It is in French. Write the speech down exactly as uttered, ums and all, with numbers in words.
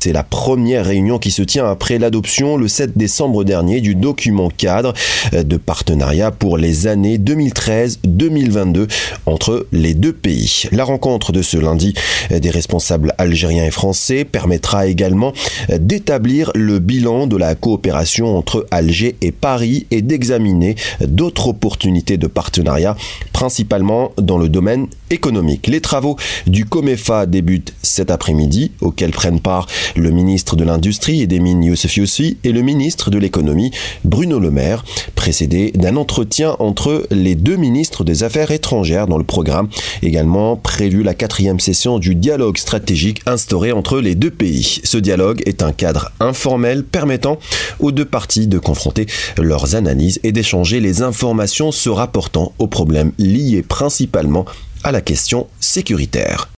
C'est la première réunion qui se tient après l'adoption le sept décembre dernier du document cadre de partenariat pour les années deux mille treize deux mille vingt-deux entre les deux pays. La rencontre de ce lundi des responsables algériens et français permettra également d'établir le bilan de la coopération entre Alger et Paris et d'examiner d'autres opportunités de partenariat, principalement dans le domaine économique. Les travaux du COMEFA débutent cet après-midi, auxquels prennent part le ministre de l'Industrie et des Mines Youssef Yousfi et le ministre de l'Économie Bruno Le Maire, précédé d'un entretien entre les deux ministres des Affaires étrangères dans le programme. Également prévu la quatrième session du dialogue stratégique instauré entre les deux pays. Ce dialogue est un cadre informel permettant aux deux parties de confronter leurs analyses et d'échanger les informations se rapportant aux problèmes liés principalement à la question sécuritaire.